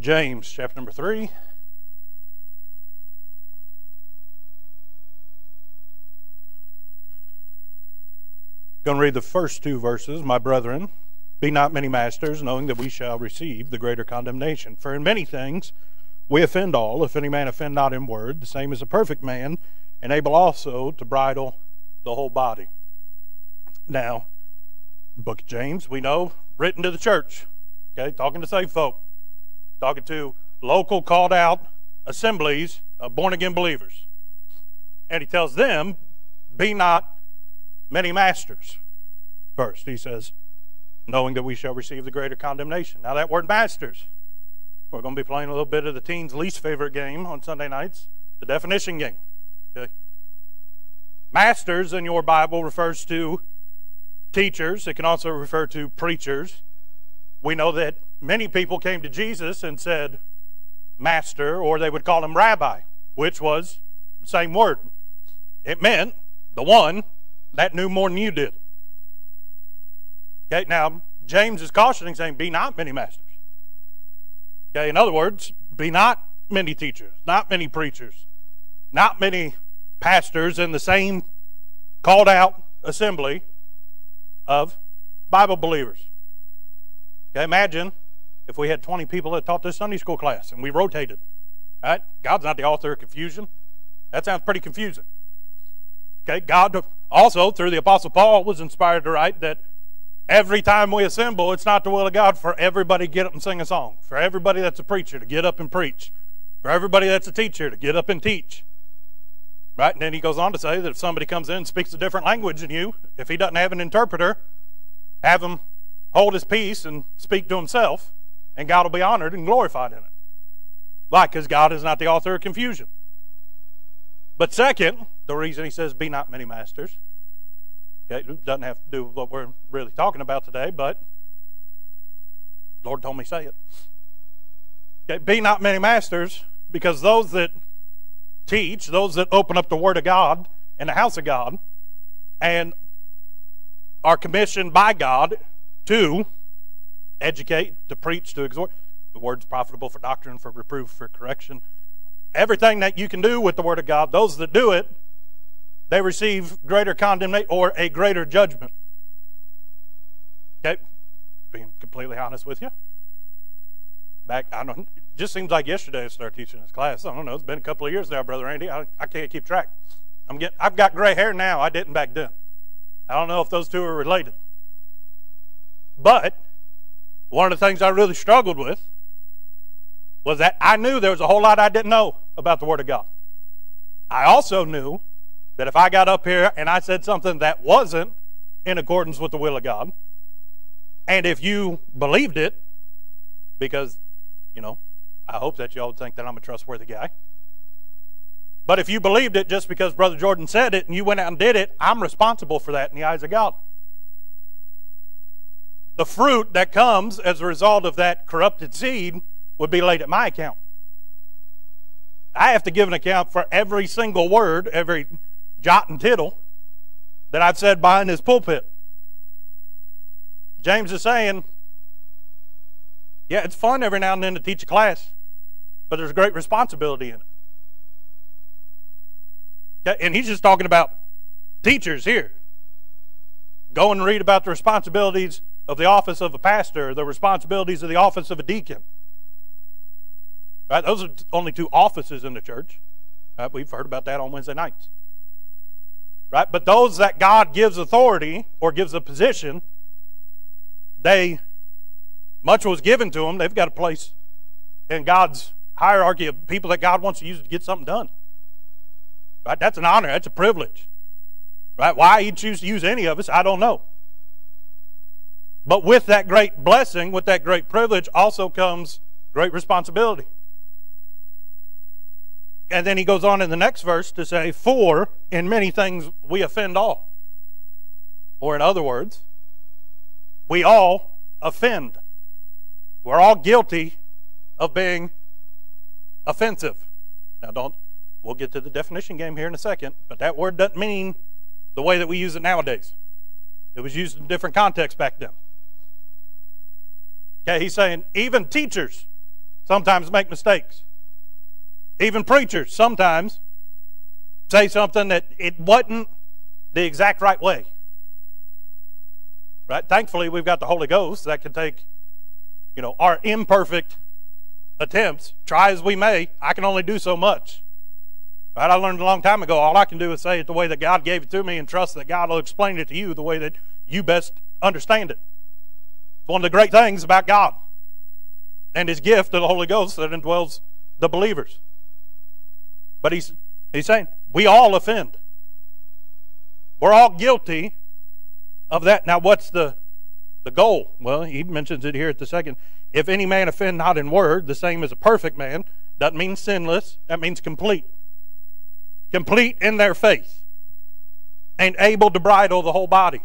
James chapter number 3. Going to read the first two verses. My brethren, be not many masters, knowing that we shall receive the greater condemnation. For in many things we offend all. If any man offend not in word, the same is a perfect man, and able also to bridle the whole body. Now, book of James, we know, written to the church. Okay, talking to saved folk. Talking to local called out assemblies of born-again believers. And he tells them, be not many masters. First, he says, knowing that we shall receive the greater condemnation. Now that word masters, we're going to be playing a little bit of the teens' least favorite game on Sunday nights, the definition game. Okay? Masters in your Bible refers to teachers. It can also refer to preachers. We know that many people came to Jesus and said master, or they would call him rabbi, which was the same word. It meant the one that knew more than you did. Okay, now James is cautioning, saying, be not many masters. Okay, in other words, be not many teachers, not many preachers, not many pastors in the same called out assembly of Bible believers. Okay, imagine if we had 20 people that taught this Sunday school class and we rotated. Right? God's not the author of confusion. That sounds pretty confusing. Okay, God also, through the Apostle Paul, was inspired to write that every time we assemble, it's not the will of God for everybody to get up and sing a song, for everybody that's a preacher to get up and preach, for everybody that's a teacher to get up and teach. Right? And then he goes on to say that if somebody comes in and speaks a different language than you, if he doesn't have an interpreter, have him hold his peace and speak to himself, and God will be honored and glorified in it. Why? Because God is not the author of confusion. But second, the reason he says, be not many masters, okay, it doesn't have to do with what we're really talking about today, but the Lord told me to say it. Okay, be not many masters, because those that teach, those that open up the Word of God in the house of God, and are commissioned by God to educate, to preach, to exhort. The word's profitable for doctrine, for reproof, for correction. Everything that you can do with the Word of God, those that do it, they receive greater condemnation or a greater judgment. Okay, being completely honest with you. It just seems like yesterday I started teaching this class. I don't know, it's been a couple of years now, Brother Andy. I can't keep track. I've got gray hair now. I didn't back then. I don't know if those two are related. But one of the things I really struggled with was that I knew there was a whole lot I didn't know about the Word of God. I also knew that if I got up here and I said something that wasn't in accordance with the will of God, and if you believed it, because, I hope that you all think that I'm a trustworthy guy, but if you believed it just because Brother Jordan said it and you went out and did it, I'm responsible for that in the eyes of God. The fruit that comes as a result of that corrupted seed would be laid at my account. I have to give an account for every single word, every jot and tittle that I've said behind this pulpit. James is saying, yeah, it's fun every now and then to teach a class, but there's great responsibility in it. And he's just talking about teachers here. Go and read about the responsibilities of the office of a pastor, the responsibilities of the office of a deacon. Right? Those are only two offices in the church. Right? We've heard about that on Wednesday nights. Right? But those that God gives authority or gives a position, much was given to them. They've got a place in God's hierarchy of people that God wants to use to get something done. Right? That's an honor. That's a privilege. Right? Why He'd choose to use any of us, I don't know. But with that great blessing, with that great privilege, also comes great responsibility. And then he goes on in the next verse to say, for in many things we offend all. Or in other words, we all offend. We're all guilty of being offensive. Now we'll get to the definition game here in a second, but that word doesn't mean the way that we use it nowadays. It was used in different contexts back then. Okay, he's saying even teachers sometimes make mistakes. Even preachers sometimes say something that it wasn't the exact right way. Right? Thankfully, we've got the Holy Ghost that can take, our imperfect attempts, try as we may. I can only do so much. Right? I learned a long time ago, all I can do is say it the way that God gave it to me and trust that God will explain it to you the way that you best understand it. It's one of the great things about God and His gift of the Holy Ghost that indwells the believers. But he's saying, we all offend. We're all guilty of that. Now, what's the goal? Well, he mentions it here at the second. If any man offend not in word, the same as a perfect man. Doesn't mean sinless. That means complete. Complete in their faith. And able to bridle the whole body.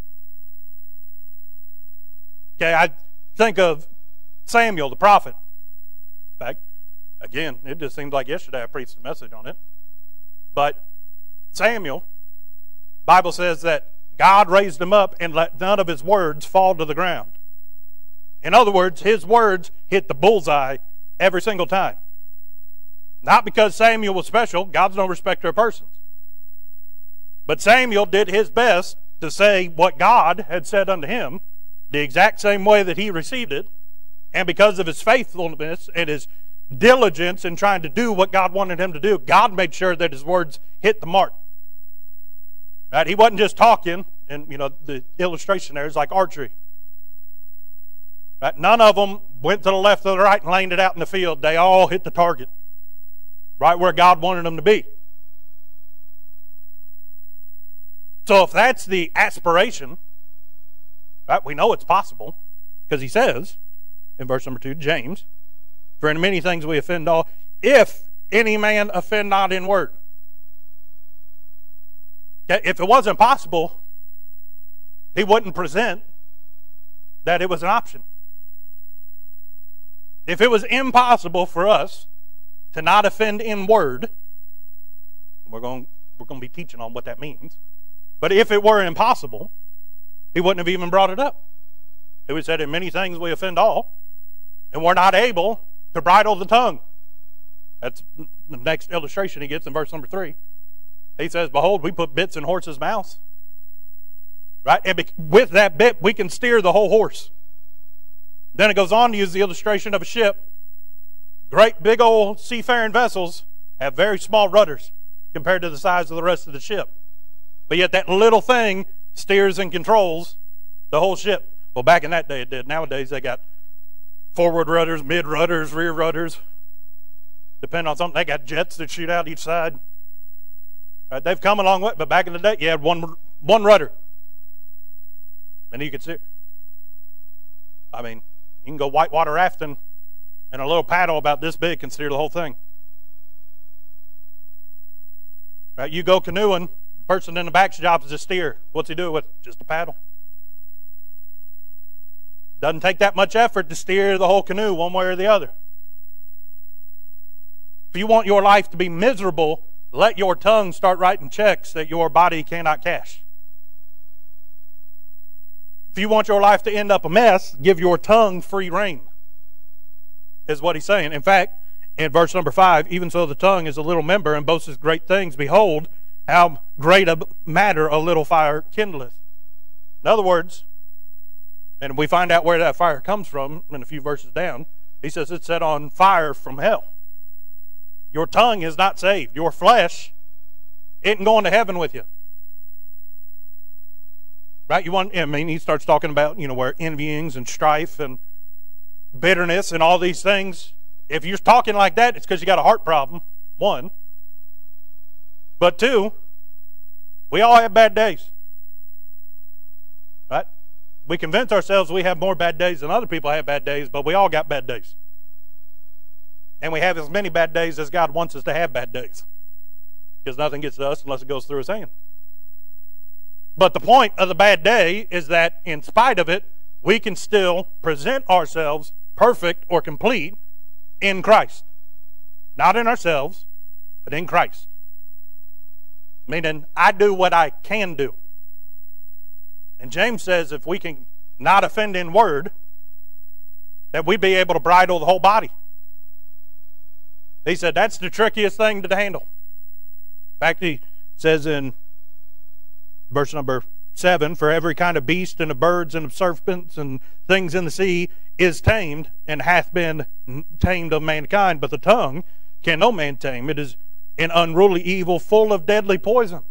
Okay, I think of Samuel, the prophet. In fact, again, it just seems like yesterday I preached a message on it. But Samuel, Bible says that God raised him up and let none of his words fall to the ground. In other words, his words hit the bullseye every single time. Not because Samuel was special. God's no respecter of persons. But Samuel did his best to say what God had said unto him the exact same way that he received it. And because of his faithfulness and his diligence in trying to do what God wanted him to do, God made sure that his words hit the mark. Right? He wasn't just talking, and the illustration there is like archery. Right? None of them went to the left or the right and landed out in the field. They all hit the target, right where God wanted them to be. So if that's the aspiration, right, we know it's possible, because he says in verse number 2, James, for in many things we offend all, if any man offend not in word. If it wasn't possible, he wouldn't present that it was an option. If it was impossible for us to not offend in word, we're going to be teaching on what that means. But if it were impossible, he wouldn't have even brought it up. He would have said, in many things we offend all, and we're not able to bridle the tongue. That's the next illustration he gets in verse number 3. He says, behold, we put bits in horses' mouths. Right? And with that bit, we can steer the whole horse. Then it goes on to use the illustration of a ship. Great big old seafaring vessels have very small rudders compared to the size of the rest of the ship. But yet that little thing steers and controls the whole ship. Well, back in that day it did. Nowadays they got forward rudders, mid rudders, rear rudders. Depending on something, they got jets that shoot out each side. Right, they've come a long way, but back in the day you had one rudder. And you could see, you can go whitewater rafting and a little paddle about this big can steer the whole thing. Right, you go canoeing, the person in the back's job is to steer. What's he doing with just a paddle? Doesn't take that much effort to steer the whole canoe one way or the other. If you want your life to be miserable, let your tongue start writing checks that your body cannot cash. If you want your life to end up a mess, give your tongue free rein, is what he's saying. In fact, in verse number 5, even so the tongue is a little member and boasts great things. Behold, how great a matter a little fire kindleth. In other words, and we find out where that fire comes from in a few verses down, he says it's set on fire from hell. Your tongue is not saved. Your flesh isn't going to heaven with you. Right? He starts talking about, where envyings and strife and bitterness and all these things. If you're talking like that, it's because you got a heart problem, one. But two, we all have bad days. Right? We convince ourselves we have more bad days than other people have bad days, but we all got bad days. And we have as many bad days as God wants us to have bad days. Because nothing gets to us unless it goes through His hand. But the point of the bad day is that in spite of it, we can still present ourselves perfect or complete in Christ. Not in ourselves, but in Christ. Meaning, I do what I can do. And James says if we can not offend in word, that we'd be able to bridle the whole body. He said that's the trickiest thing to handle. In fact, he says in verse number 7, for every kind of beast and of birds and of serpents and things in the sea is tamed and hath been tamed of mankind, but the tongue can no man tame. It is an unruly evil full of deadly poison.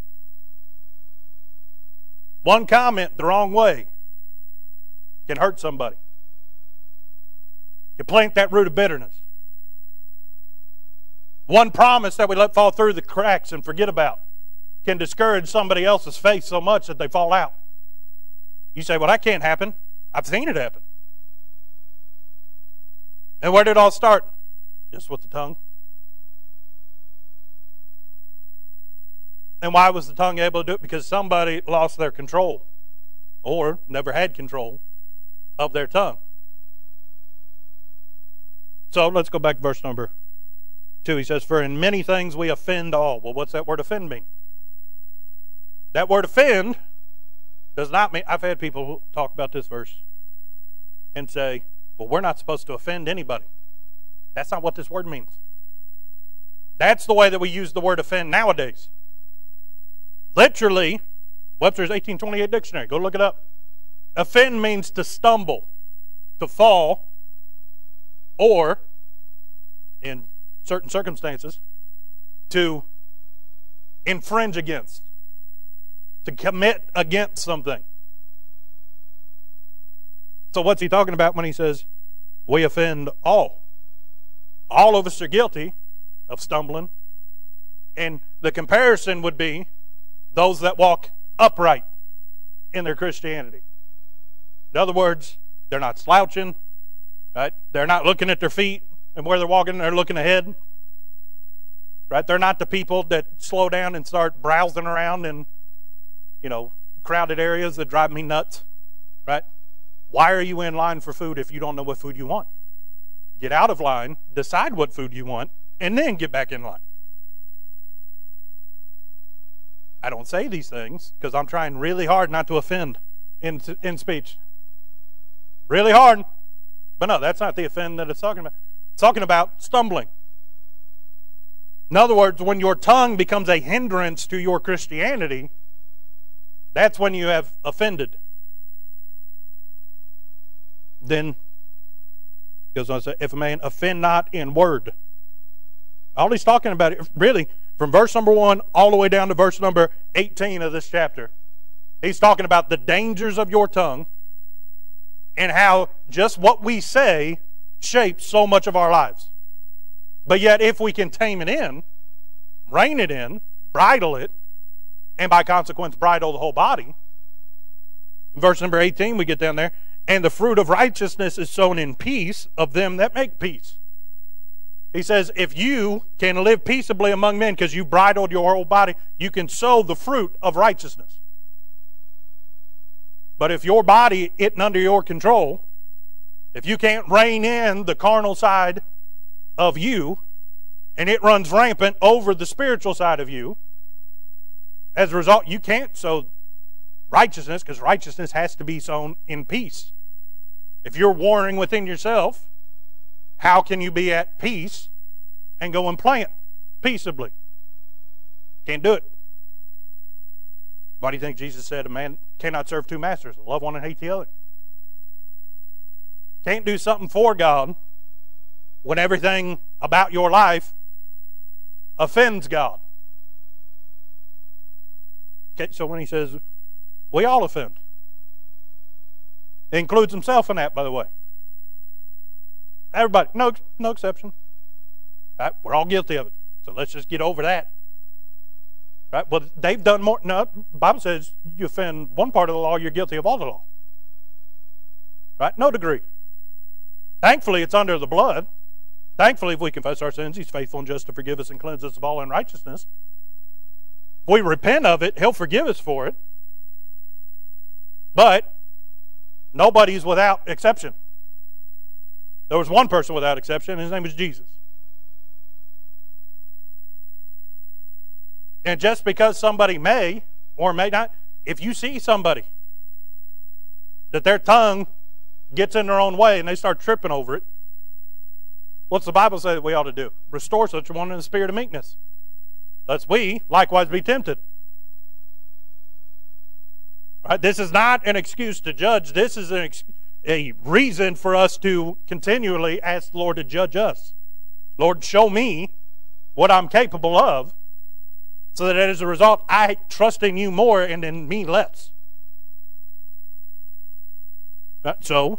One comment the wrong way can hurt somebody. You plant that root of bitterness. One promise that we let fall through the cracks and forget about can discourage somebody else's faith so much that they fall out. You say, well, that can't happen. I've seen it happen. And where did it all start? Just with the tongue. And why was the tongue able to do it? Because somebody lost their control or never had control of their tongue. So let's go back to verse number 2. He says, for in many things we offend all. Well, what's that word offend mean? That word offend does not mean, I've had people talk about this verse and say, well, we're not supposed to offend anybody. That's not what this word means. That's the way that we use the word offend nowadays. Literally, Webster's 1828 dictionary, go look it up. Offend means to stumble, to fall, or, in certain circumstances, to infringe against, to commit against something. So what's he talking about when he says, we offend all? All of us are guilty of stumbling. And the comparison would be those that walk upright in their Christianity. In other words, they're not slouching, right? They're not looking at their feet and where they're walking, they're looking ahead. Right? They're not the people that slow down and start browsing around in, crowded areas that drive me nuts. Right? Why are you in line for food if you don't know what food you want? Get out of line, decide what food you want, and then get back in line. I don't say these things because I'm trying really hard not to offend in speech. Really hard. But no, that's not the offend that it's talking about. It's talking about stumbling. In other words, when your tongue becomes a hindrance to your Christianity, that's when you have offended. Then, goes on to say, if a man offend not in word. All he's talking about, really, from verse number 1 all the way down to verse number 18 of this chapter. He's talking about the dangers of your tongue and how just what we say shapes so much of our lives. But yet, if we can tame it in, rein it in, bridle it, and by consequence, bridle the whole body. In verse number 18, we get down there, and the fruit of righteousness is sown in peace of them that make peace. He says, if you can live peaceably among men because you bridled your whole body, you can sow the fruit of righteousness. But if your body isn't under your control, if you can't rein in the carnal side of you, and it runs rampant over the spiritual side of you, as a result, you can't sow righteousness because righteousness has to be sown in peace. If you're warring within yourself, how can you be at peace and go and plant peaceably? Can't do it. Why do you think Jesus said a man cannot serve two masters, love one and hate the other? Can't do something for God when everything about your life offends God. Okay, so when he says, we all offend. He includes himself in that, by the way. Everybody, no exception. Right? We're all guilty of it. So let's just get over that. Right? Well, they've done more. No, the Bible says you offend one part of the law, you're guilty of all the law. Right? No degree. Thankfully, it's under the blood. Thankfully, if we confess our sins, He's faithful and just to forgive us and cleanse us of all unrighteousness. If we repent of it, He'll forgive us for it. But nobody's without exception. There was one person without exception, and his name was Jesus. And just because somebody may or may not, if you see somebody that their tongue gets in their own way and they start tripping over it, What's the Bible say that we ought to do? Restore such a one in the spirit of meekness, lest we likewise be tempted. Right? This is not an excuse to judge. This is a reason for us to continually ask the Lord to judge us. Lord, show me what I'm capable of, so that as a result, I trust in you more and in me less. So,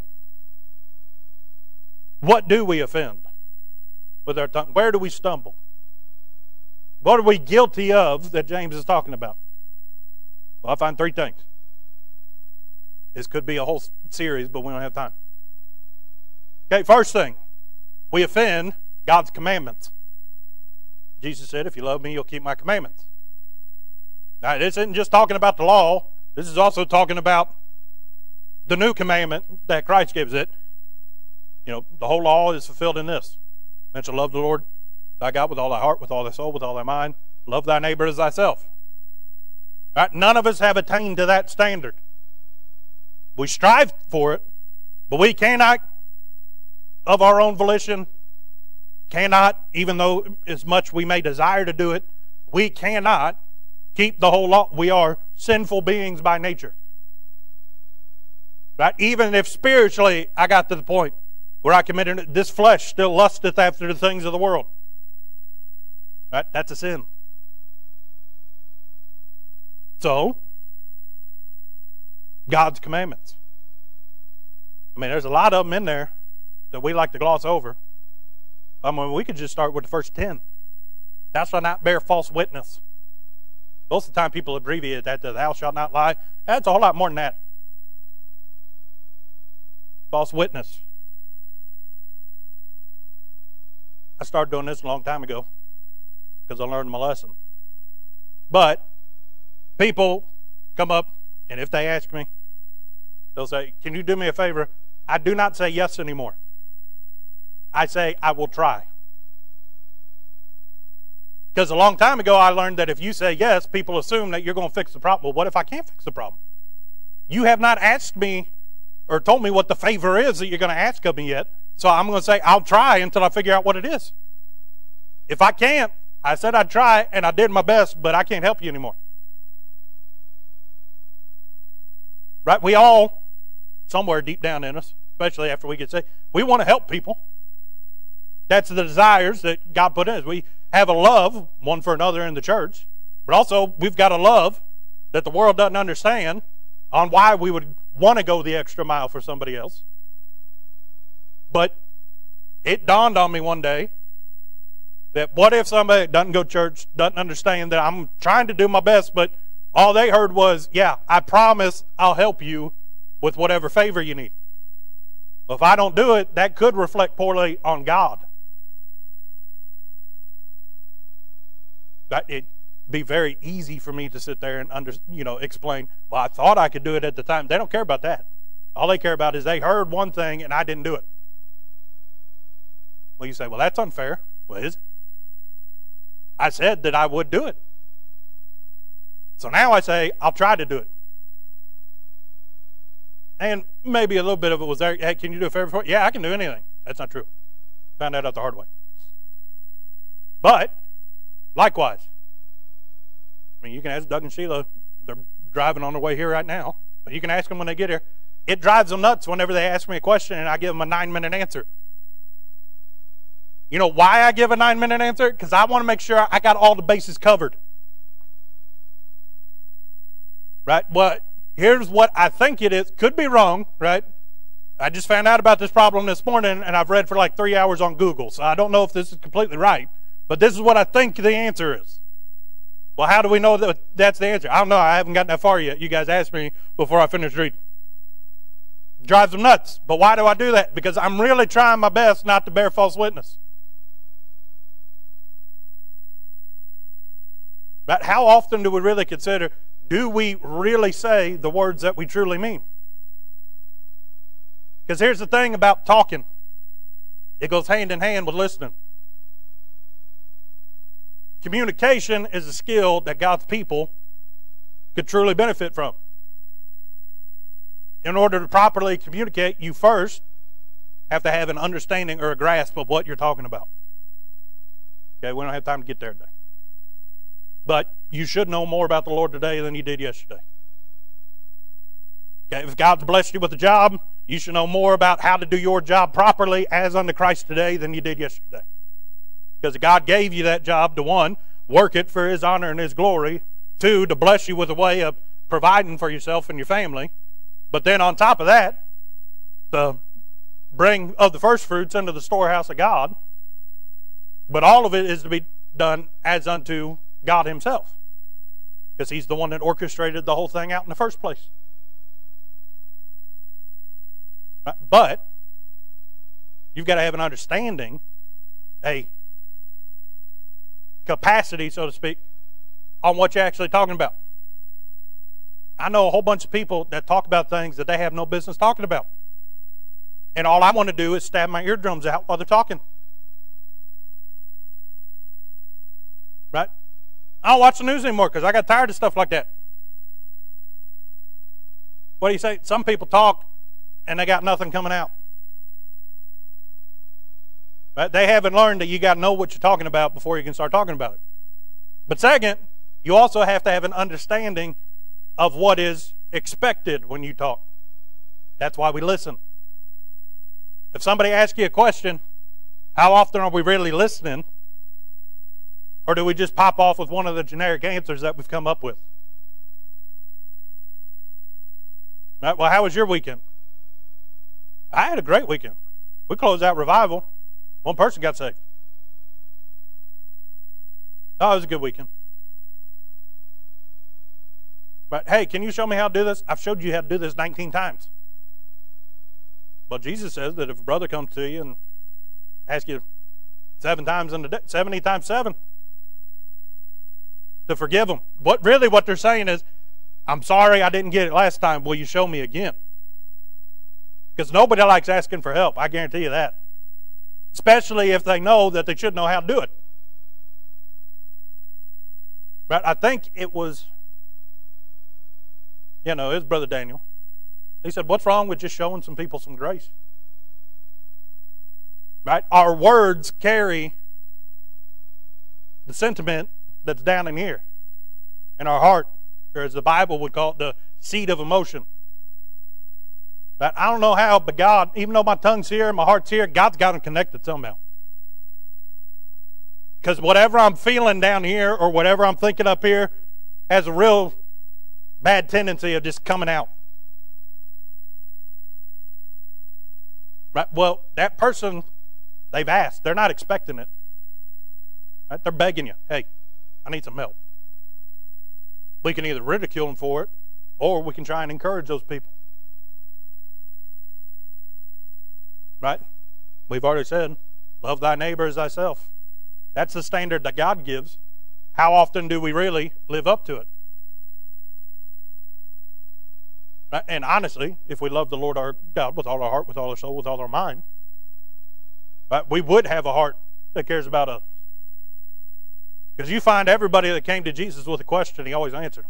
what do we offend with our tongue? Where do we stumble? What are we guilty of that James is talking about? Well, I find 3 things. This could be a whole series, but we don't have time. Okay, first thing, we offend God's commandments. Jesus said, if you love me, you'll keep my commandments. Now, this isn't just talking about the law. This is also talking about the new commandment that Christ gives it. You know, the whole law is fulfilled in this. Man shall love the Lord thy God with all thy heart, with all thy soul, with all thy mind. Love thy neighbor as thyself. Right? None of us have attained to that standard. We strive for it, but we cannot, of our own volition, cannot, even though as much we may desire to do it, we cannot keep the whole law. We are sinful beings by nature. Right? Even if spiritually I got to the point where I committed, this flesh still lusteth after the things of the world. Right? That's a sin. So, God's commandments. I mean, there's a lot of them in there that we like to gloss over. I mean, we could just start with the first 10. Thou shalt not bear false witness. Most of the time people abbreviate that to thou shalt not lie. That's a whole lot more than that. False witness. I started doing this a long time ago because I learned my lesson. But people come up, and if they ask me, they'll say, can you do me a favor? I do not say yes anymore. I say, I will try. Because a long time ago, I learned that if you say yes, people assume that you're going to fix the problem. Well, what if I can't fix the problem? You have not asked me or told me what the favor is that you're going to ask of me yet. So I'm going to say, I'll try until I figure out what it is. If I can't, I said I'd try, and I did my best, but I can't help you anymore. Right? We all, somewhere deep down in us, especially after we get saved, we want to help people. That's the desires that God put in us. We have a love one for another in the church, but also we've got a love that the world doesn't understand on why we would want to go the extra mile for somebody else. But it dawned on me one day that what if somebody doesn't go to church, doesn't understand that I'm trying to do my best, but all they heard was, yeah, I promise I'll help you with whatever favor you need. Well, if I don't do it, that could reflect poorly on God. It'd be very easy for me to sit there and explain, well, I thought I could do it at the time. They don't care about that. All they care about is they heard one thing and I didn't do it. Well, you say, well, that's unfair. Well, is it? I said that I would do it. So now I say, I'll try to do it. And maybe a little bit of it was there. Hey, can you do a favor for me? Yeah, I can do anything. That's not true. Found that out the hard way. But, likewise, I mean, you can ask Doug and Sheila. They're driving on their way here right now. But you can ask them when they get here. It drives them nuts whenever they ask me a question and I give them a 9-minute answer. You know why I give a 9-minute answer? Because I want to make sure I got all the bases covered. Right? Well, here's what I think it is. Could be wrong, right? I just found out about this problem this morning, and I've read for like 3 hours on Google, so I don't know if this is completely right. But this is what I think the answer is. Well, how do we know that that's the answer? I don't know. I haven't gotten that far yet. You guys asked me before I finished reading. It drives them nuts. But why do I do that? Because I'm really trying my best not to bear false witness. But how often do we really consider, do we really say the words that we truly mean? Because here's the thing about talking. It goes hand in hand with listening. Communication is a skill that God's people could truly benefit from. In order to properly communicate, you first have to have an understanding or a grasp of what you're talking about. Okay, we don't have time to get there today. But you should know more about the Lord today than you did yesterday. Okay, if God's blessed you with a job, you should know more about how to do your job properly as unto Christ today than you did yesterday. Because God gave you that job to, one, work it for His honor and His glory. Two, to bless you with a way of providing for yourself and your family. But then on top of that, to bring of the first fruits into the storehouse of God. But all of it is to be done as unto God Himself. Because He's the one that orchestrated the whole thing out in the first place. But you've got to have an understanding, a capacity, so to speak, on what you're actually talking about. I know a whole bunch of people that talk about things that they have no business talking about. And all I want to do is stab my eardrums out while they're talking. Right? I don't watch the news anymore because I got tired of stuff like that. What do you say? Some people talk and they got nothing coming out. Right? They haven't learned that you got to know what you're talking about before you can start talking about it. But second, you also have to have an understanding of what is expected when you talk. That's why we listen. If somebody asks you a question, how often are we really listening? Or do we just pop off with one of the generic answers that we've come up with? Right, well, how was your weekend? I had a great weekend. We closed out revival. One person got saved. Oh, it was a good weekend. But hey, can you show me how to do this? I've showed you how to do this 19 times. Well, Jesus says that if a brother comes to you and asks you 7 times in the day, 70 times 7, to forgive them. What they're saying is, I'm sorry I didn't get it last time. Will you show me again? Because nobody likes asking for help. I guarantee you that. Especially if they know that they should know how to do it. But I think it was, it was Brother Daniel. He said, what's wrong with just showing some people some grace? Right? Our words carry the sentiment that's down in here. In our heart. Or as the Bible would call it, the seed of emotion. But I don't know how, but God, even though my tongue's here and my heart's here, God's got them connected somehow. Because whatever I'm feeling down here or whatever I'm thinking up here has a real bad tendency of just coming out. Right? Well, that person, they've asked. They're not expecting it. Right? They're begging you, hey, I need some help. We can either ridicule them for it, or we can try and encourage those people. Right? We've already said, love thy neighbor as thyself. That's the standard that God gives. How often do we really live up to it? Right? And honestly, if we love the Lord our God with all our heart, with all our soul, with all our mind, right, we would have a heart that cares about us. Because you find everybody that came to Jesus with a question, He always answered them.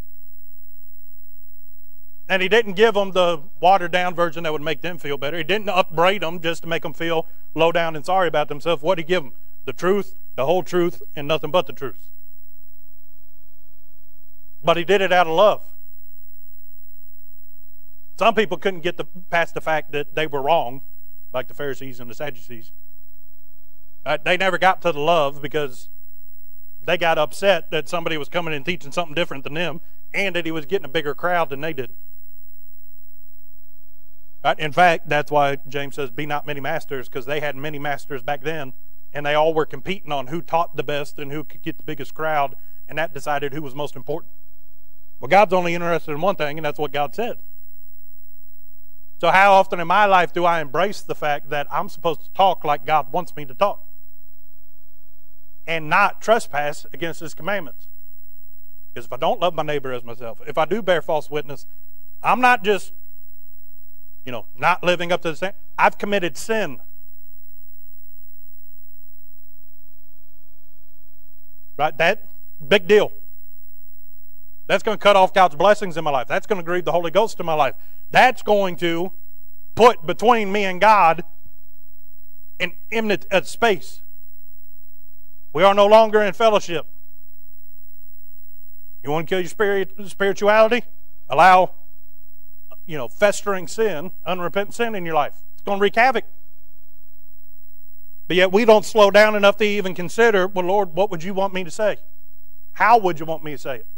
And He didn't give them the watered-down version that would make them feel better. He didn't upbraid them just to make them feel low down and sorry about themselves. What did He give them? The truth, the whole truth, and nothing but the truth. But He did it out of love. Some people couldn't get past the fact that they were wrong, like the Pharisees and the Sadducees. They never got to the love because they got upset that somebody was coming and teaching something different than them, and that he was getting a bigger crowd than they did. Right? In fact, that's why James says, be not many masters, because they had many masters back then, and they all were competing on who taught the best and who could get the biggest crowd, and that decided who was most important. Well, God's only interested in one thing, and that's what God said. So how often in my life do I embrace the fact that I'm supposed to talk like God wants me to talk? And not trespass against His commandments. Because if I don't love my neighbor as myself, if I do bear false witness, I'm not just, not living up to the same. I've committed sin. Right? That, big deal. That's going to cut off God's blessings in my life. That's going to grieve the Holy Ghost in my life. That's going to put between me and God in imminent space. We are no longer in fellowship. You want to kill your spirituality? Allow, festering sin, unrepentant sin in your life. It's going to wreak havoc. But yet we don't slow down enough to even consider, well, Lord, what would you want me to say? How would you want me to say it?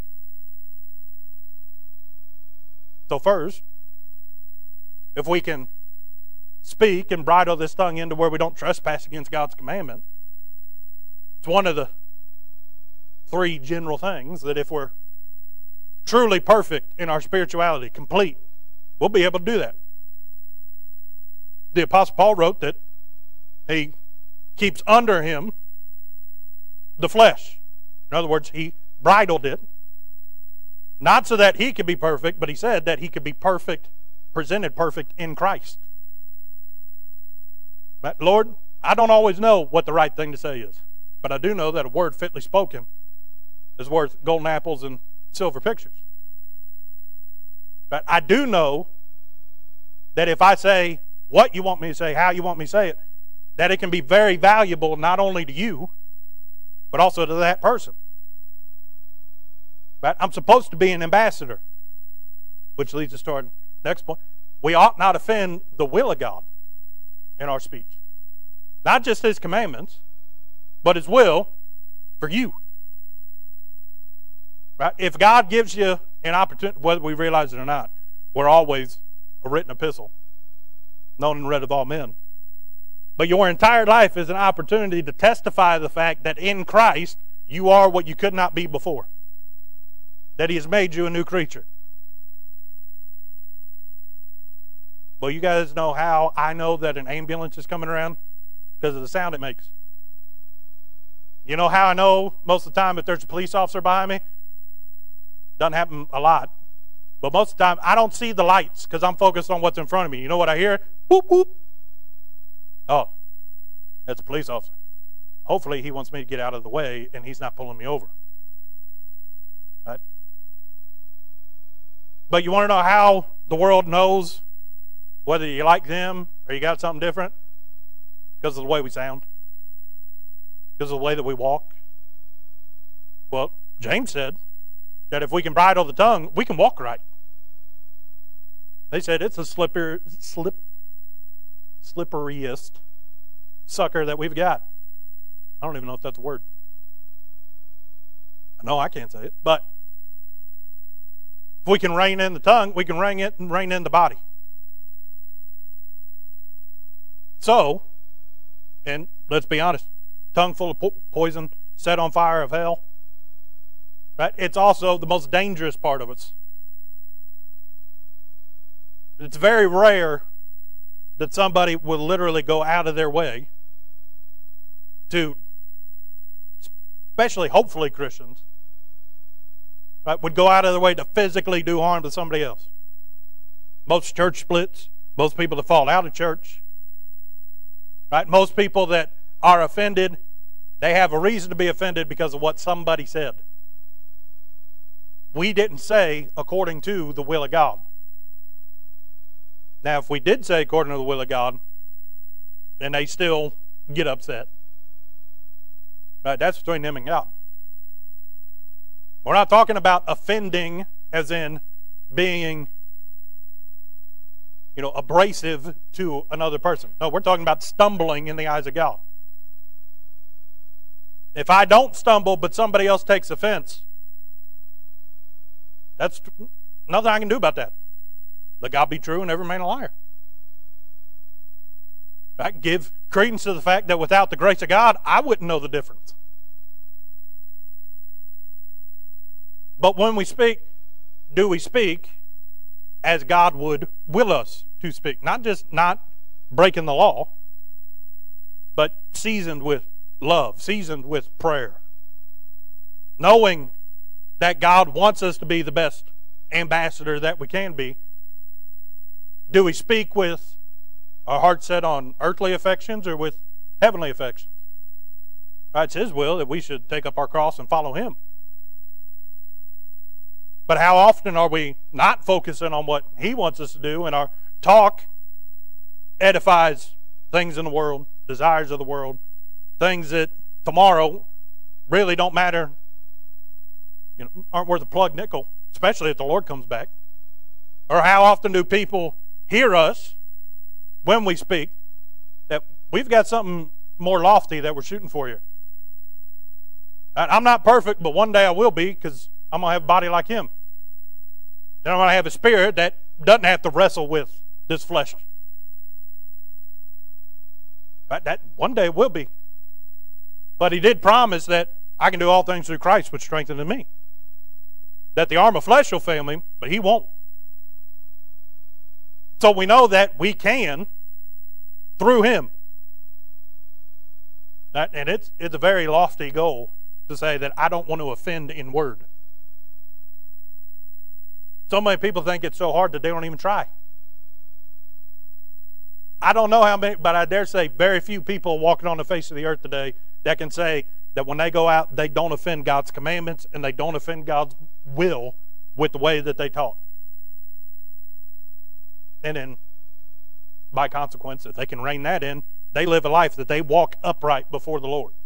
So first, if we can speak and bridle this tongue into where we don't trespass against God's commandment, it's one of the three general things that if we're truly perfect in our spirituality, complete, we'll be able to do that. The Apostle Paul wrote that he keeps under him the flesh. In other words, he bridled it, not so that he could be perfect, but he said that he could be perfect, presented perfect in Christ. But Lord, I don't always know what the right thing to say is, but I do know that a word fitly spoken is worth golden apples and silver pictures. But I do know that if I say what you want me to say, how you want me to say it, that it can be very valuable not only to you, but also to that person. Right? I'm supposed to be an ambassador, which leads us to our next point. We ought not offend the will of God in our speech. Not just His commandments, but His will for you. Right? If God gives you an opportunity, whether we realize it or not, we're always a written epistle, known and read of all men. But your entire life is an opportunity to testify the fact that in Christ you are what you could not be before. That He has made you a new creature. Well, you guys know how I know that an ambulance is coming around? Because of the sound it makes. You know how I know most of the time if there's a police officer behind me? Doesn't happen a lot. But most of the time, I don't see the lights because I'm focused on what's in front of me. You know what I hear? Whoop, whoop. Oh, that's a police officer. Hopefully he wants me to get out of the way and he's not pulling me over. Right? But you want to know how the world knows whether you like them or you got something different? Because of the way we sound. Because of the way that we walk. Well, James said that if we can bridle the tongue, we can walk right. They said it's the slipperiest sucker that we've got. I don't even know if that's a word. I know I can't say it, but if we can rein in the tongue, we can rein in the body. So, and let's be honest, tongue full of poison, set on fire of hell. Right? It's also the most dangerous part of us. It's very rare that somebody will literally go out of their way to, especially hopefully Christians, right, would go out of their way to physically do harm to somebody else. Most church splits, most people that fall out of church, right? Most people that are offended, they have a reason to be offended because of what somebody said. We didn't say according to the will of God. Now, if we did say according to the will of God, and they still get upset, right, that's between them and God. We're not talking about offending as in being, abrasive to another person. No, we're talking about stumbling in the eyes of God. If I don't stumble, but somebody else takes offense, that's nothing I can do about that. Let God be true and every man a liar. I give credence to the fact that without the grace of God, I wouldn't know the difference. But when we speak, do we speak as God would will us to speak? Not just not breaking the law, but seasoned with love, seasoned with prayer. Knowing that God wants us to be the best ambassador that we can be. Do we speak with our heart set on earthly affections or with heavenly affections? Right, it's His will that we should take up our cross and follow Him. But how often are we not focusing on what He wants us to do, and our talk edifies things in the world, desires of the world, things that tomorrow really don't matter, aren't worth a plug nickel, especially if the Lord comes back. Or how often do people hear us when we speak that we've got something more lofty that we're shooting for you. I'm not perfect, but one day I will be, because I'm going to have a body like Him. And I'm going to have a spirit that doesn't have to wrestle with this flesh. Right? That one day will be. But He did promise that I can do all things through Christ, which strengthens me. That the arm of flesh will fail me, but He won't. So we know that we can through Him. And it's a very lofty goal to say that I don't want to offend in word. So many people think it's so hard that they don't even try. I don't know how many, but I dare say very few people walking on the face of the earth today that can say that when they go out, they don't offend God's commandments and they don't offend God's will with the way that they talk. And then, by consequence, if they can rein that in, they live a life that they walk upright before the Lord.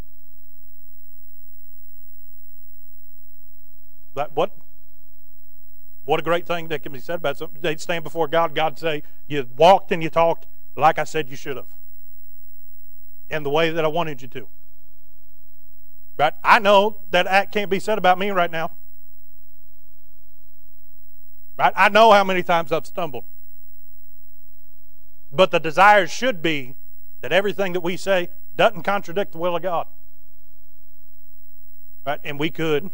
But what a great thing that can be said about something. They'd stand before God. God say, you walked and you talked like I said you should have. In the way that I wanted you to. Right? I know that can't be said about me right now. Right? I know how many times I've stumbled. But the desire should be that everything that we say doesn't contradict the will of God. Right? And we could,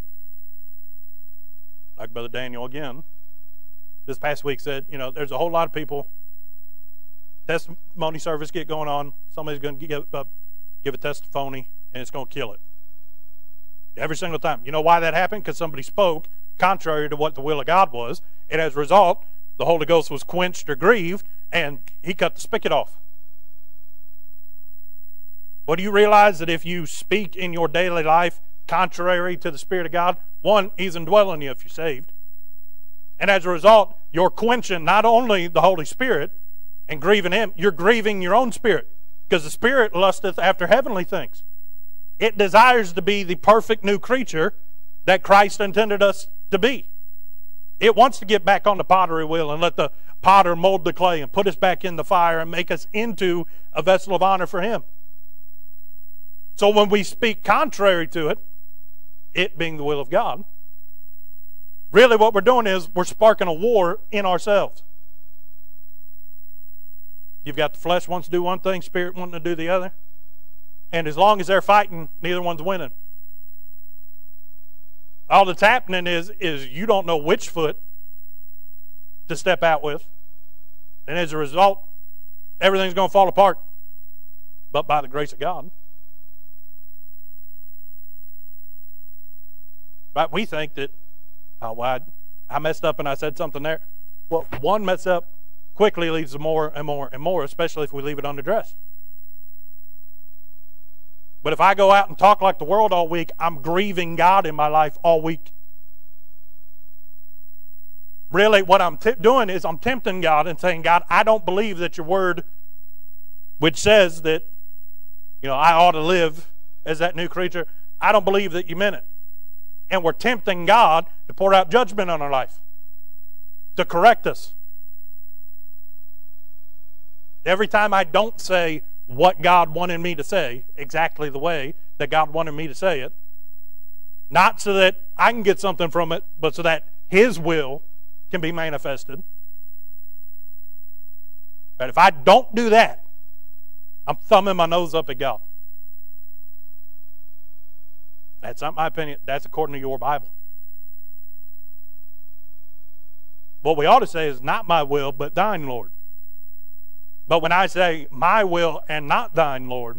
like Brother Daniel again, this past week said, there's a whole lot of people, testimony service get going on, somebody's going to give a testimony, and it's going to kill it. Every single time. You know why that happened? Because somebody spoke contrary to what the will of God was, and as a result, the Holy Ghost was quenched or grieved, and He cut the spigot off. But do you realize that if you speak in your daily life contrary to the Spirit of God, one, He's indwelling you if you're saved. And as a result, you're quenching not only the Holy Spirit and grieving Him, you're grieving your own spirit. Because the Spirit lusteth after heavenly things. It desires to be the perfect new creature that Christ intended us to be. It wants to get back on the pottery wheel and let the potter mold the clay and put us back in the fire and make us into a vessel of honor for Him. So when we speak contrary to it, it being the will of God, really what we're doing is we're sparking a war in ourselves. You've got the flesh wants to do one thing, spirit wanting to do the other. And as long as they're fighting, neither one's winning. All that's happening is you don't know which foot to step out with. And as a result, everything's going to fall apart. But by the grace of God. Right? We think that, I messed up and I said something there. Well, one mess up quickly leads to more and more and more, especially if we leave it underdressed. But if I go out and talk like the world all week, I'm grieving God in my life all week. Really, what I'm doing is I'm tempting God and saying, God, I don't believe that your word, which says that, I ought to live as that new creature, I don't believe that you meant it. And we're tempting God to pour out judgment on our life, to correct us. Every time I don't say what God wanted me to say, exactly the way that God wanted me to say it, not so that I can get something from it, but so that His will can be manifested. But if I don't do that, I'm thumbing my nose up at God. That's not my opinion. That's according to your Bible. What we ought to say is, not my will, but thine, Lord. But when I say my will and not thine, Lord,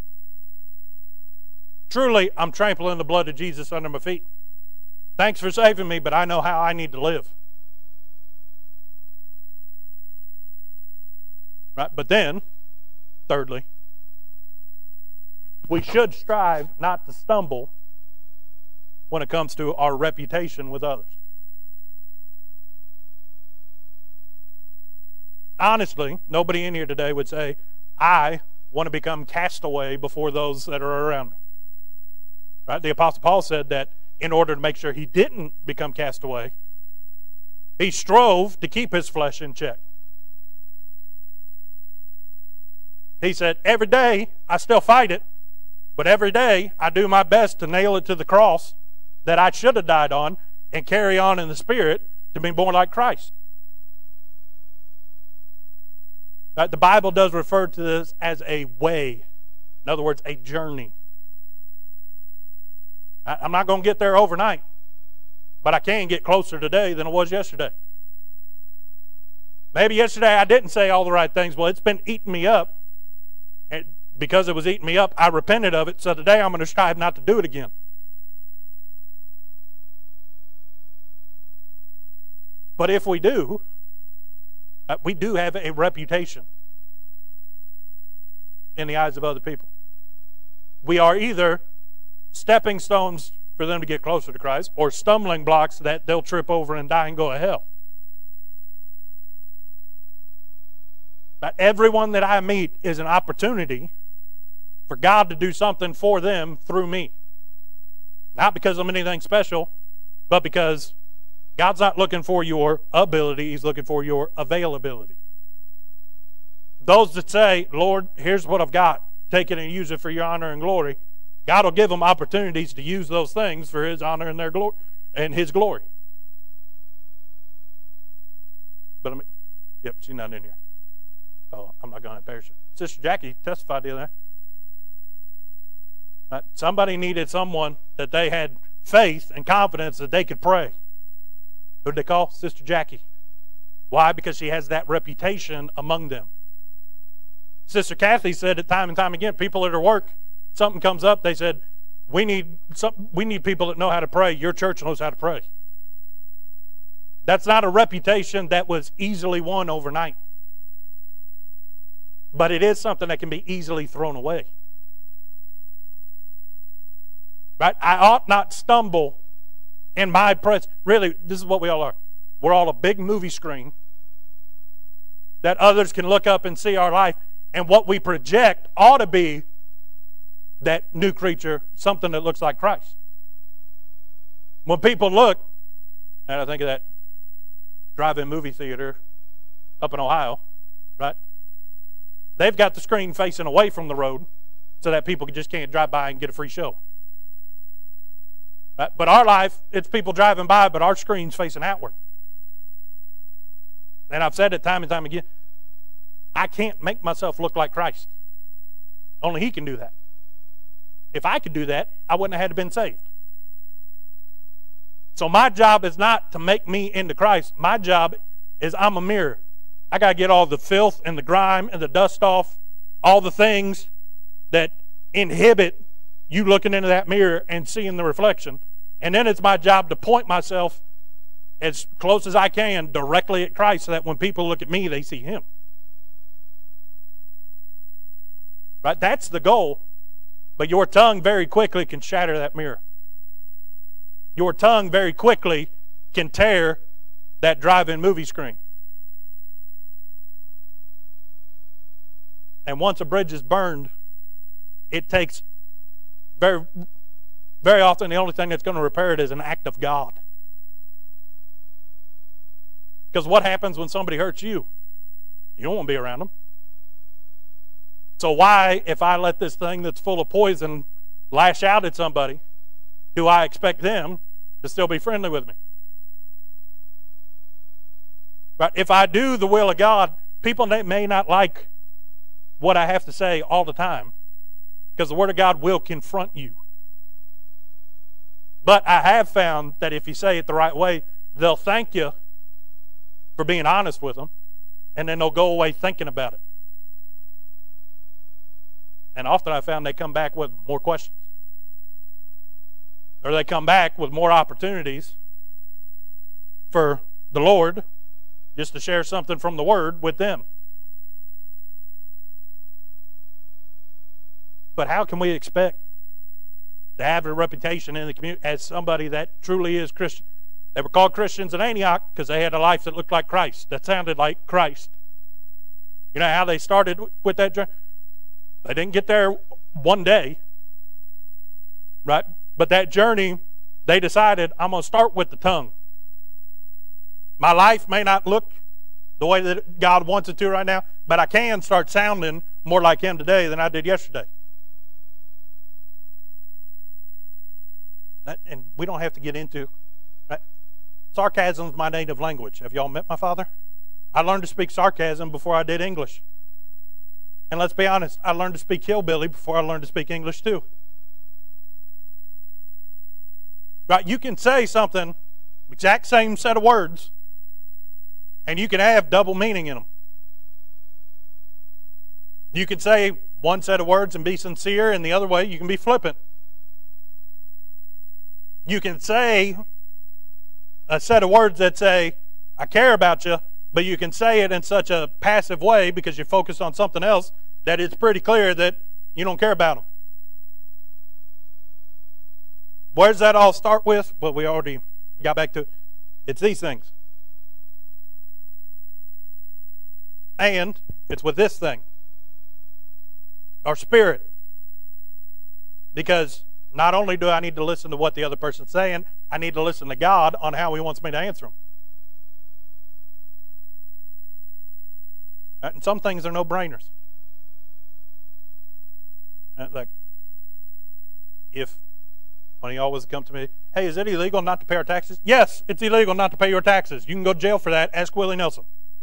truly I'm trampling the blood of Jesus under my feet. Thanks for saving me, but I know how I need to live. Right? But then, thirdly, we should strive not to stumble when it comes to our reputation with others. Honestly, nobody in here today would say, I want to become castaway before those that are around me. Right? The Apostle Paul said that in order to make sure he didn't become castaway, he strove to keep his flesh in check. He said, every day I still fight it, but every day I do my best to nail it to the cross that I should have died on and carry on in the Spirit to be more like Christ. The Bible does refer to this as a way. In other words, a journey. I'm not going to get there overnight, but I can get closer today than I was yesterday. Maybe yesterday I didn't say all the right things. Well, it's been eating me up. And because it was eating me up, I repented of it. So today I'm going to strive not to do it again. But if we do have a reputation in the eyes of other people. We are either stepping stones for them to get closer to Christ or stumbling blocks that they'll trip over and die and go to hell. But everyone that I meet is an opportunity for God to do something for them through me. Not because I'm anything special, but because God's not looking for your ability, He's looking for your availability. Those that say, Lord, here's what I've got, take it and use it for your honor and glory, God will give them opportunities to use those things for His honor and their glory and His glory. But she's not in here. Oh, I'm not going to embarrass her. Sister Jackie testified the other day. Somebody needed someone that they had faith and confidence that they could pray. Who did they call? Sister Jackie. Why? Because she has that reputation among them. Sister Kathy said it time and time again, people at her work, something comes up, they said, we need people that know how to pray. Your church knows how to pray. That's not a reputation that was easily won overnight. But it is something that can be easily thrown away. Right? I ought not stumble in my presence. Really, this is what we all are. We're all a big movie screen that others can look up and see our life. And what we project ought to be that new creature, something that looks like Christ. When people look, and I think of that drive-in movie theater up in Ohio, right? They've got the screen facing away from the road so that people just can't drive by and get a free show. Right? But our life, it's people driving by, but our screen's facing outward. And I've said it time and time again, I can't make myself look like Christ. Only He can do that. If I could do that, I wouldn't have had to been saved. So my job is not to make me into Christ. My job is I'm a mirror. I got to get all the filth and the grime and the dust off, all the things that inhibit you looking into that mirror and seeing the reflection. And then it's my job to point myself as close as I can directly at Christ so that when people look at me, they see Him. Right? That's the goal. But your tongue very quickly can shatter that mirror. Your tongue very quickly can tear that drive-in movie screen. And once a bridge is burned, it takes very, very often the only thing that's going to repair it is an act of God. Because what happens when somebody hurts you? You don't want to be around them. So why, if I let this thing that's full of poison lash out at somebody, do I expect them to still be friendly with me? But if I do the will of God, people may not like what I have to say all the time, because the Word of God will confront you. But I have found that if you say it the right way, they'll thank you for being honest with them, and then they'll go away thinking about it. And often I found they come back with more questions. Or they come back with more opportunities for the Lord just to share something from the Word with them. But how can we expect to have a reputation in the community as somebody that truly is Christian? They were called Christians in Antioch because they had a life that looked like Christ, that sounded like Christ. You know how they started with that journey? They didn't get there one day, right? But that journey, they decided, I'm going to start with the tongue. My life may not look the way that God wants it to right now, but I can start sounding more like Him today than I did yesterday. And we don't have to get into, right? Sarcasm is my native language. Have y'all met my father? I learned to speak sarcasm before I did English. And let's be honest, I learned to speak hillbilly before I learned to speak English too. Right? You can say something, exact same set of words, and you can have double meaning in them. You can say one set of words and be sincere, and the other way you can be flippant. You can say a set of words that say, I care about you, but you can say it in such a passive way because you're focused on something else that it's pretty clear that you don't care about them. Where does that all start with? Well, we already got back to it. It's these things. And it's with this thing. Our spirit. Because not only do I need to listen to what the other person's saying, I need to listen to God on how He wants me to answer them. And some things are no-brainers. Like, if when he always come to me, hey, is it illegal not to pay our taxes? Yes, it's illegal not to pay your taxes. You can go to jail for that. Ask Willie Nelson.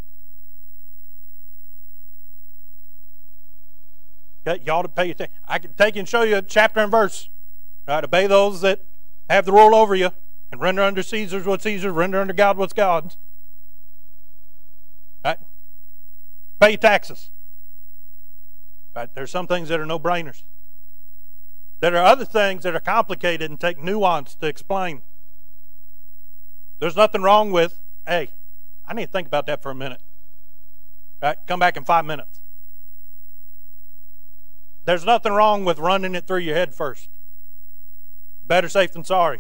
Okay, y'all to pay your taxes. I can take and show you a chapter and verse. Right, obey those that have the rule over you, and render unto Caesar's what's Caesar's, render unto God what's God's. Right? Pay your taxes. Right? There's some things that are no-brainers. There are other things that are complicated and take nuance to explain. There's nothing wrong with, hey, I need to think about that for a minute. Right? Come back in 5 minutes. There's nothing wrong with running it through your head first. Better safe than sorry.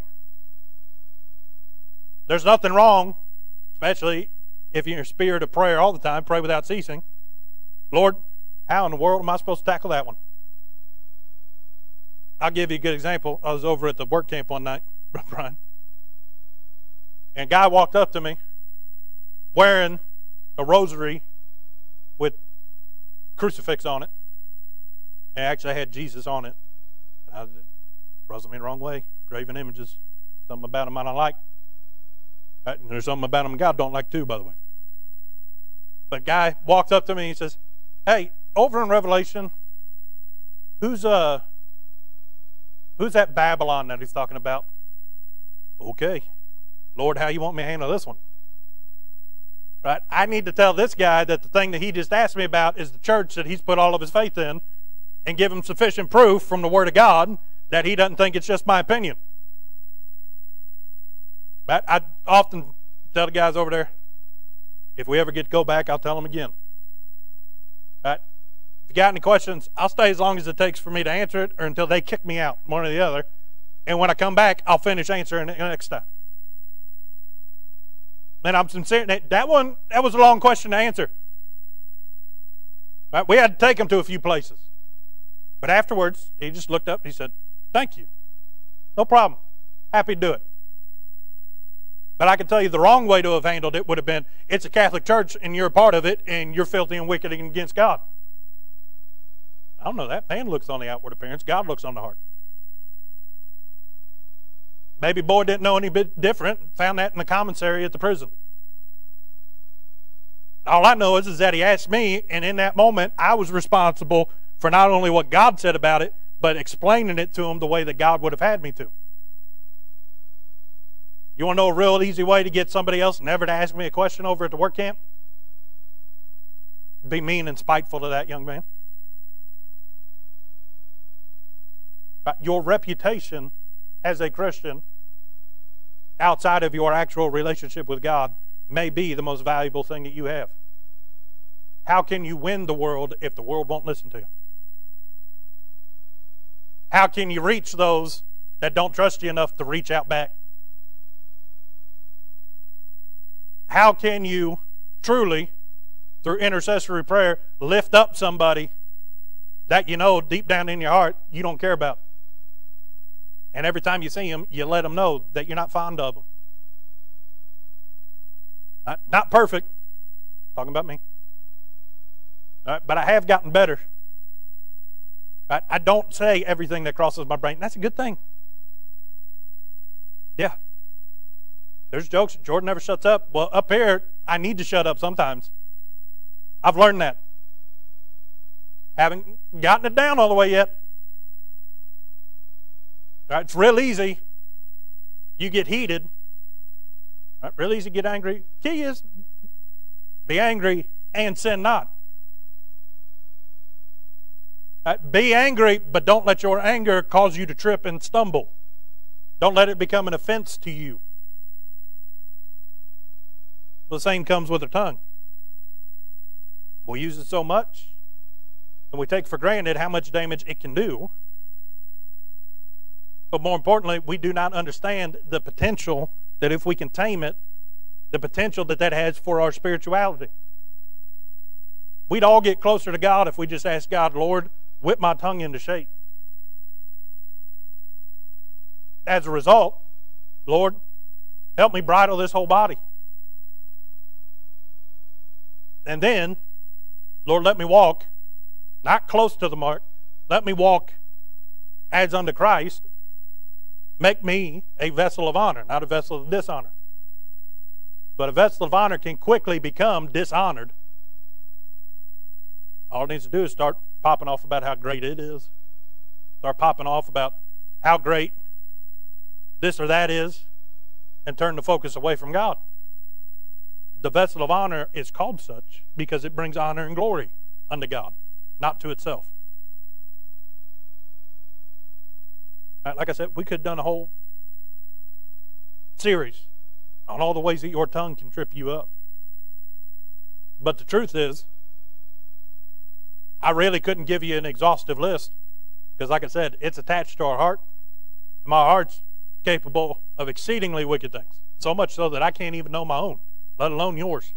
There's nothing wrong, especially if you're in a spirit of prayer all the time, pray without ceasing. Lord, how in the world am I supposed to tackle that one? I'll give you a good example. I was over at the work camp one night, Brian, and a guy walked up to me wearing a rosary with crucifix on it. And actually had Jesus on it. I rubs me the wrong way. Graven images. Something about them I don't like. And there's something about them God don't like too, by the way. But guy walks up to me and he says, hey, over in Revelation, who's that Babylon that he's talking about? Okay. Lord, how you want me to handle this one? Right? I need to tell this guy that the thing that he just asked me about is the church that he's put all of his faith in, and give him sufficient proof from the Word of God that he doesn't think it's just my opinion. But I often tell the guys over there, if we ever get to go back, I'll tell them again. Right? If you got any questions, I'll stay as long as it takes for me to answer it or until they kick me out, one or the other. And when I come back, I'll finish answering it next time. And I'm sincere. That was a long question to answer. Right? We had to take him to a few places. But afterwards, he just looked up and he said, thank you. No problem. Happy to do it. But I can tell you the wrong way to have handled it would have been, it's a Catholic church and you're a part of it and you're filthy and wicked and against God. I don't know that. Man looks on the outward appearance. God looks on the heart. Maybe boy didn't know any bit different. Found that in the commissary at the prison. All I know is that he asked me, and in that moment, I was responsible for not only what God said about it, but explaining it to him the way that God would have had me to. You want to know a real easy way to get somebody else never to ask me a question over at the work camp? Be mean and spiteful to that young man. Your reputation as a Christian outside of your actual relationship with God may be the most valuable thing that you have. How can you win the world if the world won't listen to you? How can you reach those that don't trust you enough to reach out back? How can you truly, through intercessory prayer, lift up somebody that you know deep down in your heart you don't care about. And every time you see them, you let them know that you're not fond of them. Not perfect. Talking about me. But I have gotten better. I don't say everything that crosses my brain. That's a good thing. Yeah. There's jokes. Jordan never shuts up. Well, up here, I need to shut up sometimes. I've learned that. Haven't gotten it down all the way yet. It's real easy. You get heated. Real easy to get angry. Key is be angry and sin not. Be angry, but don't let your anger cause you to trip and stumble. Don't let it become an offense to you. The same comes with the tongue. We use it so much, and we take for granted how much damage it can do. But more importantly, we do not understand the potential that if we can tame it, the potential that has for our spirituality. We'd all get closer to God if we just asked God, Lord, whip my tongue into shape. As a result, Lord, help me bridle this whole body. And then, Lord, let me walk, not close to the mark, let me walk as unto Christ. Make me a vessel of honor, not a vessel of dishonor. But a vessel of honor can quickly become dishonored. All it needs to do is start popping off about how great it is. Start popping off about how great this or that is, and turn the focus away from God. The vessel of honor is called such because it brings honor and glory unto God, not to itself. Like I said, we could have done a whole series on all the ways that your tongue can trip you up. But the truth is, I really couldn't give you an exhaustive list because, like I said, it's attached to our heart. And my heart's capable of exceedingly wicked things. So much so that I can't even know my own, let alone yours.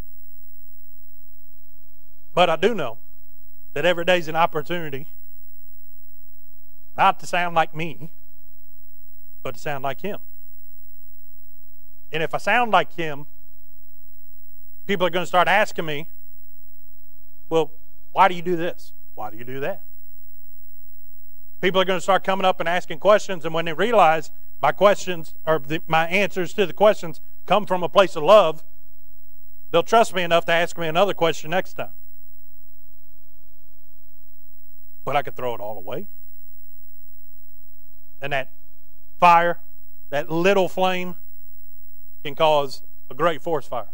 But I do know that every day is an opportunity not to sound like me, but to sound like Him. And if I sound like Him, people are going to start asking me, well, why do you do this? Why do you do that? People are going to start coming up and asking questions, and when they realize my questions or my answers to the questions come from a place of love, they'll trust me enough to ask me another question next time. But I could throw it all away. And that fire, that little flame, can cause a great forest fire.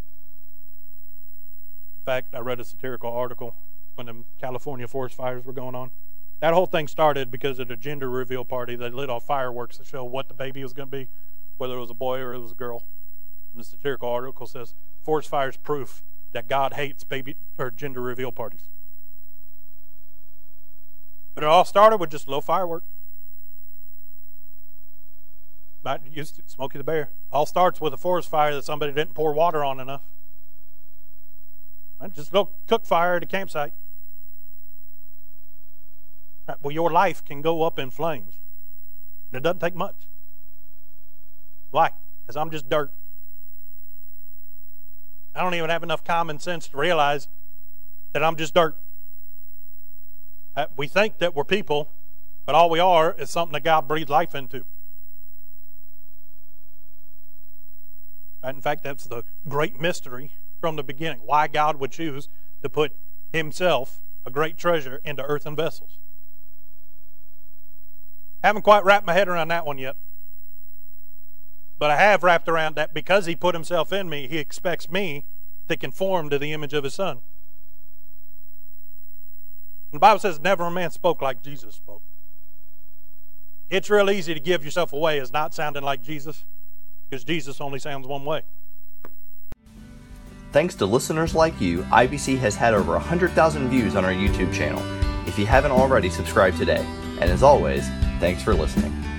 In fact, I read a satirical article when the California forest fires were going on. That whole thing started because at a gender reveal party, they lit off fireworks to show what the baby was going to be, whether it was a boy or it was a girl. And the satirical article says, forest fires proof that God hates baby or gender reveal parties. But it all started with just a little firework. Smokey the Bear. All starts with a forest fire that somebody didn't pour water on enough. Right? Just a little cook fire at a campsite. Right? Well, your life can go up in flames. And it doesn't take much. Why? Because I'm just dirt. I don't even have enough common sense to realize that I'm just dirt. We think that we're people, but all we are is something that God breathed life into. In fact, that's the great mystery from the beginning. Why God would choose to put Himself, a great treasure, into earthen vessels. Haven't quite wrapped my head around that one yet. But I have wrapped around that because He put Himself in me, He expects me to conform to the image of His Son. The Bible says, never a man spoke like Jesus spoke. It's real easy to give yourself away as not sounding like Jesus, because Jesus only sounds one way. Thanks to listeners like you, IBC has had over 100,000 views on our YouTube channel. If you haven't already, subscribe today. And as always, thanks for listening.